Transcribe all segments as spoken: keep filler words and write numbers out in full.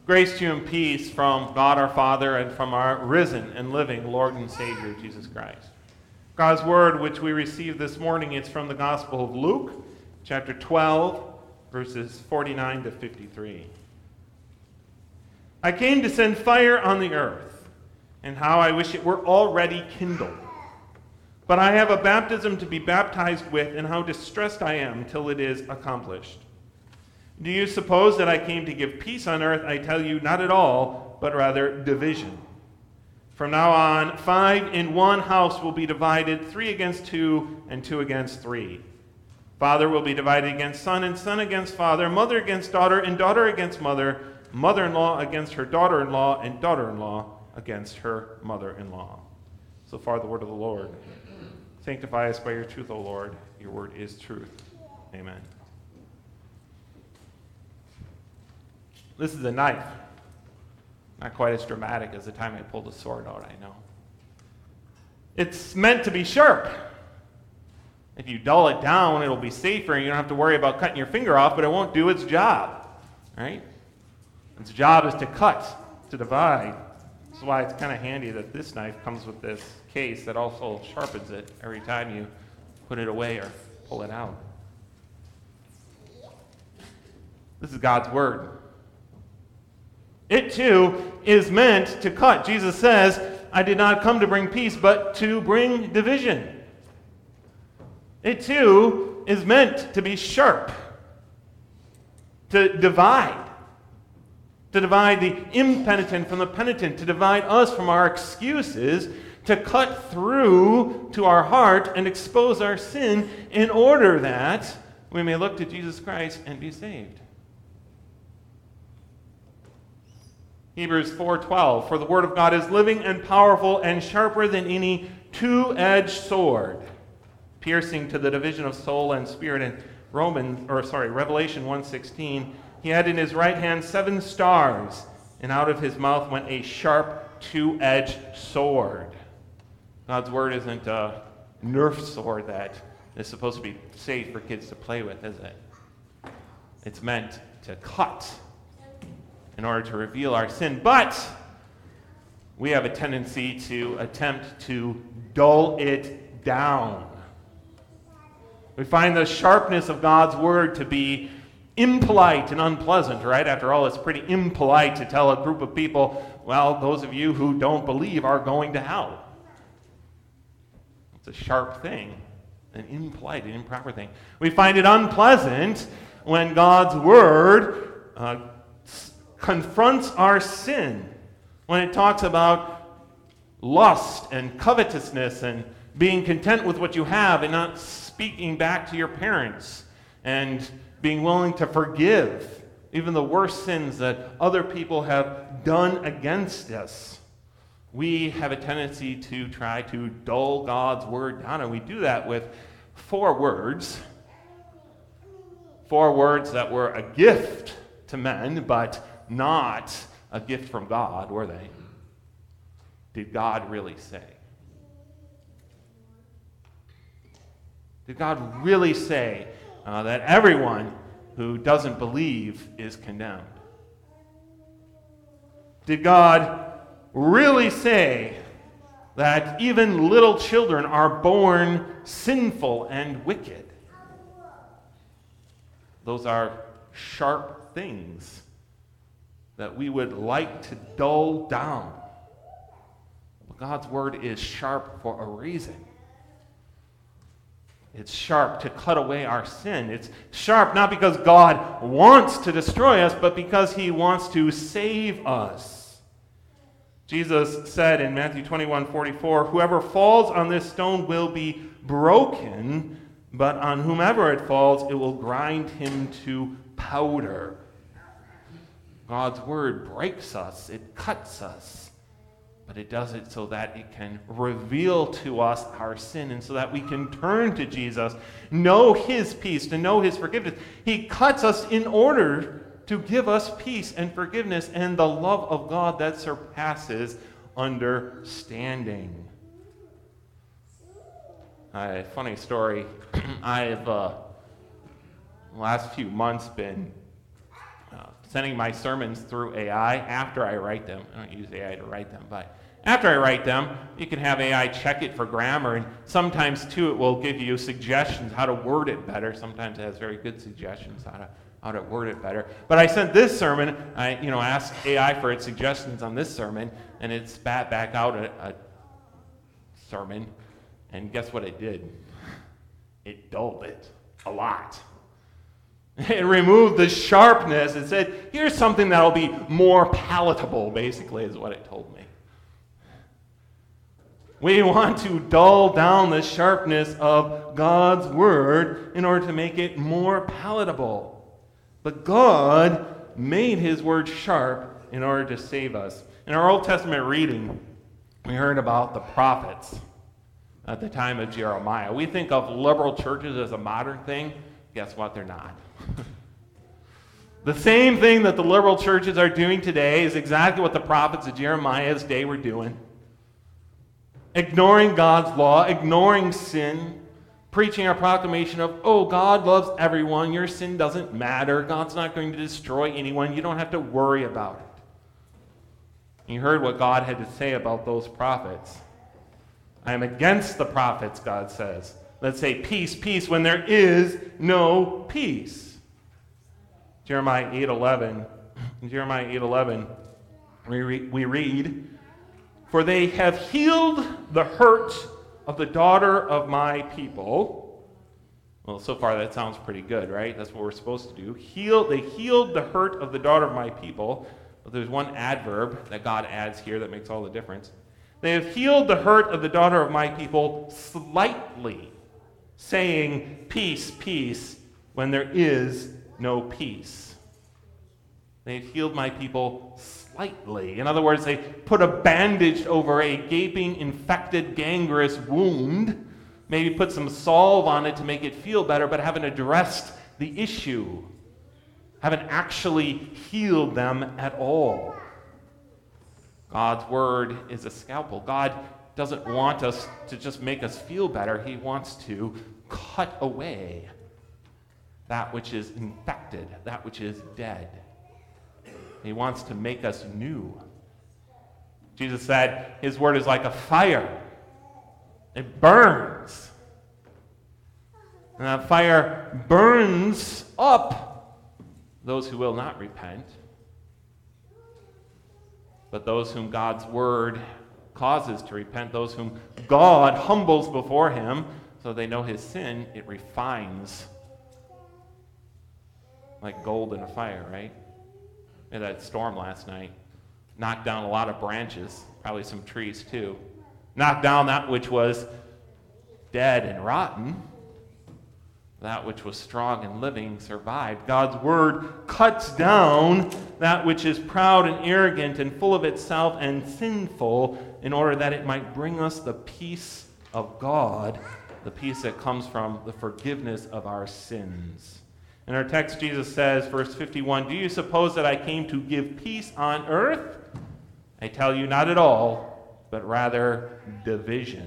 Grace to you and peace from God our Father and from our risen and living Lord and Savior, Jesus Christ. God's word, which we received this morning, is from the Gospel of Luke, chapter twelve, verses forty-nine to fifty-three. I came to send fire on the earth, and how I wish it were already kindled. But I have a baptism to be baptized with, and how distressed I am till it is accomplished. Do you suppose that I came to give peace on earth? I tell you, not at all, but rather division. From now on, five in one house will be divided, three against two, and two against three. Father will be divided against son, and son against father, mother against daughter, and daughter against mother, mother-in-law against her daughter-in-law, and daughter-in-law against her mother-in-law. So far the word of the Lord. Sanctify us by your truth, O Lord. Your word is truth. Amen. This is a knife. Not quite as dramatic as the time I pulled the sword out, I know. It's meant to be sharp. If you dull it down, it'll be safer, and you don't have to worry about cutting your finger off, but it won't do its job. Right? Its job is to cut, to divide. That's why it's kind of handy that this knife comes with this case that also sharpens it every time you put it away or pull it out. This is God's word. It too is meant to cut. Jesus says, I did not come to bring peace, but to bring division. It too is meant to be sharp, to divide, to divide the impenitent from the penitent, to divide us from our excuses, to cut through to our heart and expose our sin in order that we may look to Jesus Christ and be saved. Hebrews four twelve, for the word of God is living and powerful and sharper than any two-edged sword, piercing to the division of soul and spirit. And Roman, or sorry, Revelation one sixteen, he had in his right hand seven stars, and out of his mouth went a sharp two-edged sword. God's word isn't a Nerf sword that is supposed to be safe for kids to play with, is it? It's meant to cut in order to reveal our sin. But we have a tendency to attempt to dull it down. We find the sharpness of God's word to be impolite and unpleasant, right? After all, it's pretty impolite to tell a group of people, well, those of you who don't believe are going to hell. It's a sharp thing, an impolite, an improper thing. We find it unpleasant when God's word uh, confronts our sin, when it talks about lust and covetousness and being content with what you have and not speaking back to your parents and being willing to forgive even the worst sins that other people have done against us. We have a tendency to try to dull God's word down, and we do that with four words. Four words that were a gift to men, but not a gift from God, were they? Did God really say? Did God really say uh, that everyone who doesn't believe is condemned? Did God really say that even little children are born sinful and wicked? Those are sharp things that we would like to dull down. But God's word is sharp for a reason. It's sharp to cut away our sin. It's sharp not because God wants to destroy us, but because he wants to save us. Jesus said in Matthew twenty-one forty-four, whoever falls on this stone will be broken, but on whomever it falls, it will grind him to powder. God's word breaks us, it cuts us, but it does it so that it can reveal to us our sin and so that we can turn to Jesus, know his peace, to know his forgiveness. He cuts us in order to give us peace and forgiveness and the love of God that surpasses understanding. A funny story. I've, uh, the last few months, been uh, sending my sermons through A I after I write them. I don't use A I to write them, but after I write them, you can have A I check it for grammar, and sometimes, too, it will give you suggestions how to word it better. Sometimes it has very good suggestions how to how to word it better. But I sent this sermon, I you know asked A I for its suggestions on this sermon, and it spat back out a, a sermon, and guess what it did? It dulled it a lot. It removed the sharpness. It said, here's something that'll be more palatable, basically, is what it told me. We want to dull down the sharpness of God's word in order to make it more palatable. But God made his word sharp in order to save us. In our Old Testament reading, we heard about the prophets at the time of Jeremiah. We think of liberal churches as a modern thing. Guess what? They're not. The same thing that the liberal churches are doing today is exactly what the prophets of Jeremiah's day were doing. Ignoring God's law, ignoring sin, preaching a proclamation of, oh, God loves everyone, your sin doesn't matter, God's not going to destroy anyone, you don't have to worry about it. You heard what God had to say about those prophets. I am against the prophets, God says. Let's say peace, peace, when there is no peace. Jeremiah eight eleven. In Jeremiah eight eleven, we, re- we read, for they have healed the hurt of the daughter of my people. Well, so far that sounds pretty good, right? That's what we're supposed to do. Heal. They healed the hurt of the daughter of my people. But there's one adverb that God adds here that makes all the difference. They have healed the hurt of the daughter of my people slightly, saying, peace, peace, when there is no peace. They've healed my people slightly. In other words, they put a bandage over a gaping, infected, gangrenous wound, maybe put some salve on it to make it feel better, but haven't addressed the issue, haven't actually healed them at all. God's word is a scalpel. God doesn't want us to just make us feel better. He wants to cut away that which is infected, that which is dead. He wants to make us new. Jesus said his word is like a fire. It burns. And that fire burns up those who will not repent. But those whom God's word causes to repent, those whom God humbles before him so they know his sin, it refines like gold in a fire, right? We had that storm last night. Knocked down a lot of branches, probably some trees too. Knocked down that which was dead and rotten. That which was strong and living survived. God's word cuts down that which is proud and arrogant and full of itself and sinful in order that it might bring us the peace of God, the peace that comes from the forgiveness of our sins. In our text, Jesus says, verse fifty-one, do you suppose that I came to give peace on earth? I tell you, not at all, but rather division.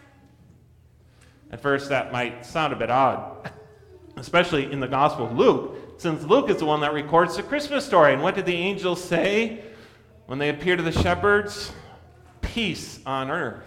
At first, that might sound a bit odd, especially in the Gospel of Luke, since Luke is the one that records the Christmas story. And what did the angels say when they appeared to the shepherds? Peace on earth.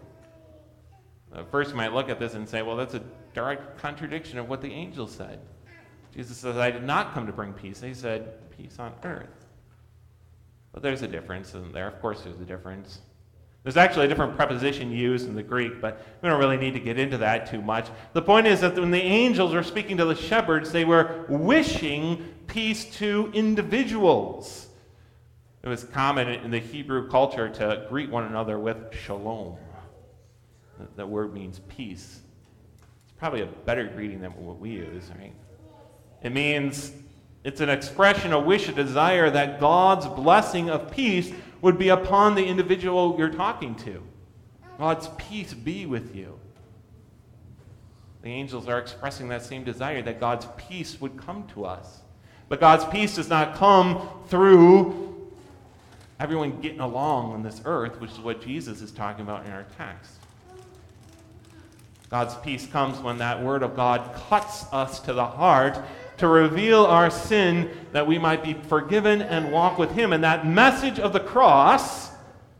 At first, you might look at this and say, well, that's a direct contradiction of what the angels said. Jesus says, I did not come to bring peace. He said, peace on earth. But there's a difference in there. Of course, there's a difference. There's actually a different preposition used in the Greek, but we don't really need to get into that too much. The point is that when the angels were speaking to the shepherds, they were wishing peace to individuals. It was common in the Hebrew culture to greet one another with shalom. That word means peace. It's probably a better greeting than what we use, right? It means it's an expression, a wish, a desire that God's blessing of peace would be upon the individual you're talking to. God's peace be with you. The angels are expressing that same desire, that God's peace would come to us. But God's peace does not come through everyone getting along on this earth, which is what Jesus is talking about in our text. God's peace comes when that word of God cuts us to the heart to reveal our sin that we might be forgiven and walk with him. And that message of the cross,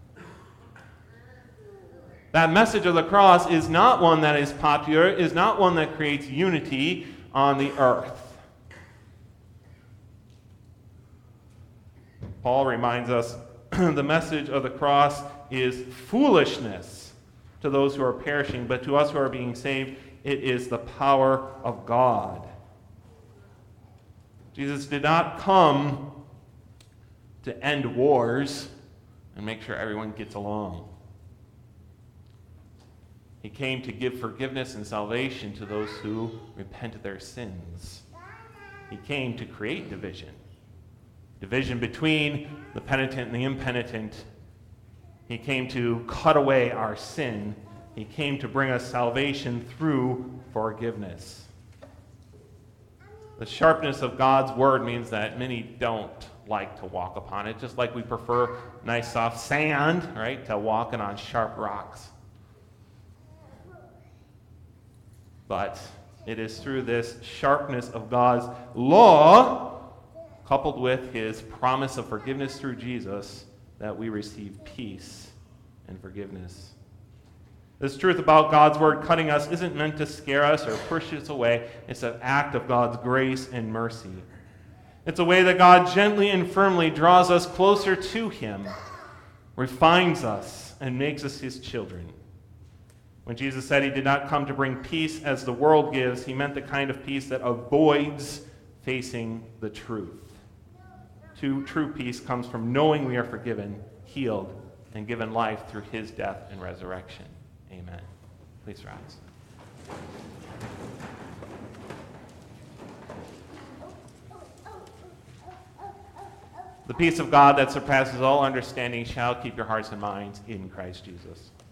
that message of the cross is not one that is popular, is not one that creates unity on the earth. Paul reminds us the message of the cross is foolishness to those who are perishing, but to us who are being saved, it is the power of God. Jesus did not come to end wars and make sure everyone gets along. He came to give forgiveness and salvation to those who repent of their sins. He came to create division. Division between the penitent and the impenitent. He came to cut away our sin. He came to bring us salvation through forgiveness. The sharpness of God's word means that many don't like to walk upon it, just like we prefer nice soft sand, right, to walking on sharp rocks. But it is through this sharpness of God's law, coupled with his promise of forgiveness through Jesus, that we receive peace and forgiveness. This truth about God's word cutting us isn't meant to scare us or push us away. It's an act of God's grace and mercy. It's a way that God gently and firmly draws us closer to him, refines us, and makes us his children. When Jesus said he did not come to bring peace as the world gives, he meant the kind of peace that avoids facing the truth. True, true peace comes from knowing we are forgiven, healed, and given life through his death and resurrection. Amen. Please rise. The peace of God that surpasses all understanding shall keep your hearts and minds in Christ Jesus.